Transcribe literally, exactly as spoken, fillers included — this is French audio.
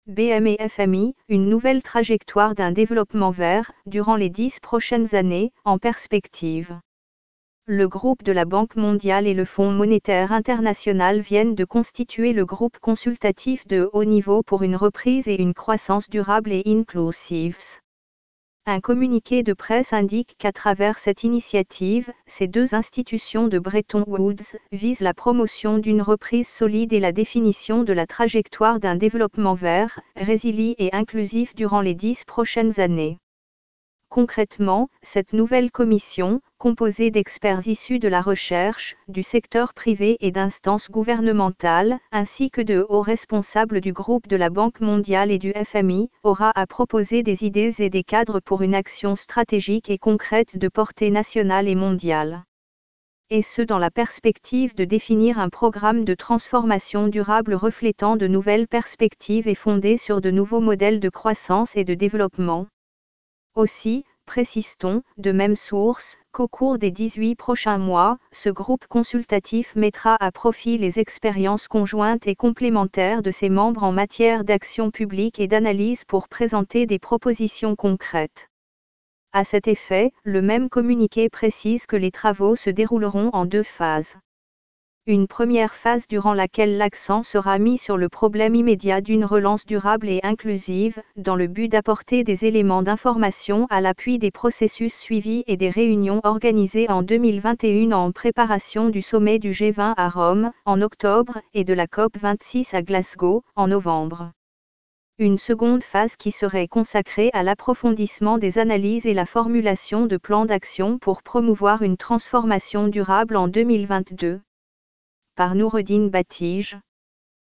B M et F M I, une nouvelle trajectoire d'un développement vert, durant les dix prochaines années, en perspective. Le groupe de la Banque mondiale et le Fonds monétaire international viennent de constituer le groupe consultatif de haut niveau pour une reprise et une croissance durable et inclusive. Un communiqué de presse indique qu'à travers cette initiative, ces deux institutions de Bretton Woods visent la promotion d'une reprise solide et la définition de la trajectoire d'un développement vert, résilient et inclusif durant les dix prochaines années. Concrètement, cette nouvelle commission, composée d'experts issus de la recherche, du secteur privé et d'instances gouvernementales, ainsi que de hauts responsables du groupe de la Banque mondiale et du F M I, aura à proposer des idées et des cadres pour une action stratégique et concrète de portée nationale et mondiale. Et ce dans la perspective de définir un programme de transformation durable reflétant de nouvelles perspectives et fondé sur de nouveaux modèles de croissance et de développement. Aussi, précise-t-on, de même source, qu'au cours des dix-huit prochains mois, ce groupe consultatif mettra à profit les expériences conjointes et complémentaires de ses membres en matière d'action publique et d'analyse pour présenter des propositions concrètes. À cet effet, le même communiqué précise que les travaux se dérouleront en deux phases. Une première phase durant laquelle l'accent sera mis sur le problème immédiat d'une relance durable et inclusive, dans le but d'apporter des éléments d'information à l'appui des processus suivis et des réunions organisées en deux mille vingt et un en préparation du sommet du G vingt à Rome, en octobre, et de la COP vingt-six à Glasgow, en novembre. Une seconde phase qui serait consacrée à l'approfondissement des analyses et la formulation de plans d'action pour promouvoir une transformation durable en deux mille vingt-deux. Par Noureddine Battige.